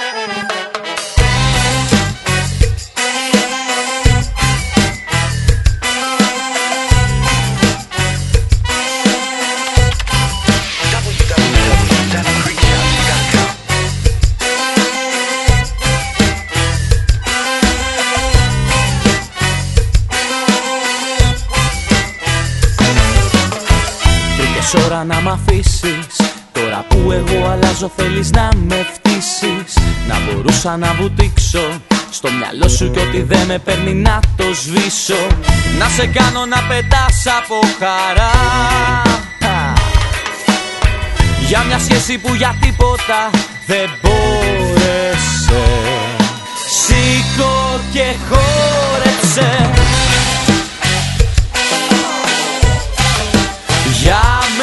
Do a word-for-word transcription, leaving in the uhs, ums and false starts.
Ώρα να μ' αφήσεις, τώρα που εγώ αλλάζω θέλεις να με φτύσεις. Να μπορούσα να βουτήξω στο μυαλό σου κι ότι δεν με παίρνει να το σβήσω. Να σε κάνω να πετάς από χαρά για μια σχέση που για τίποτα δεν μπόρεσε. Σήκω και χόρεψε για